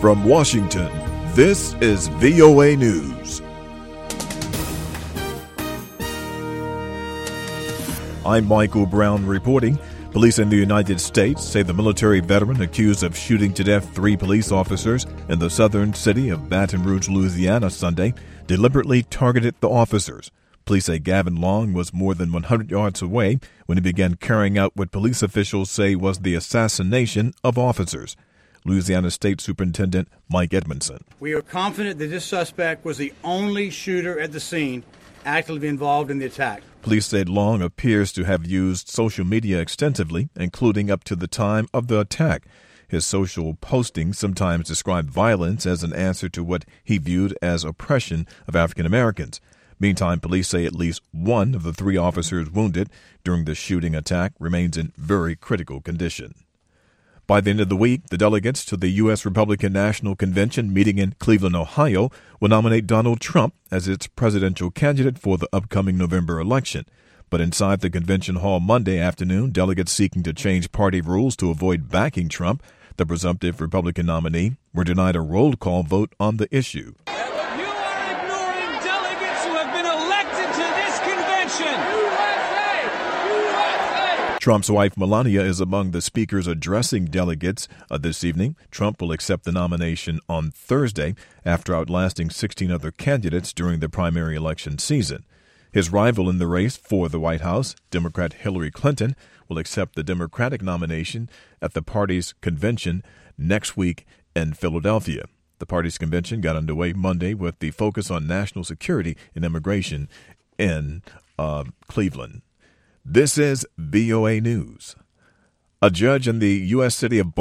From Washington, this is VOA News. I'm Michael Brown reporting. Police in the United States say the military veteran accused of shooting to death 3 police officers in the southern city of Baton Rouge, Louisiana, Sunday, deliberately targeted the officers. Police say Gavin Long was more than 100 yards away when he began carrying out what police officials say was the assassination of officers. Louisiana State Superintendent Mike Edmondson. We are confident that this suspect was the only shooter at the scene actively involved in the attack. Police said Long appears to have used social media extensively, including up to the time of the attack. His social postings sometimes described violence as an answer to what he viewed as oppression of African Americans. Meantime, police say at least one of the 3 officers wounded during the shooting attack remains in very critical condition. By the end of the week, the delegates to the U.S. Republican National Convention meeting in Cleveland, Ohio, will nominate Donald Trump as its presidential candidate for the upcoming November election. But inside the convention hall Monday afternoon, delegates seeking to change party rules to avoid backing Trump, the presumptive Republican nominee, were denied a roll call vote on the issue. You are ignoring delegates who have been elected to this convention. Trump's wife, Melania, is among the speakers addressing delegates this evening. Trump will accept the nomination on Thursday after outlasting 16 other candidates during the primary election season. His rival in the race for the White House, Democrat Hillary Clinton, will accept the Democratic nomination at the party's convention next week in Philadelphia. The party's convention got underway Monday with the focus on national security and immigration in Cleveland. This is VOA News. A judge in the U.S. city of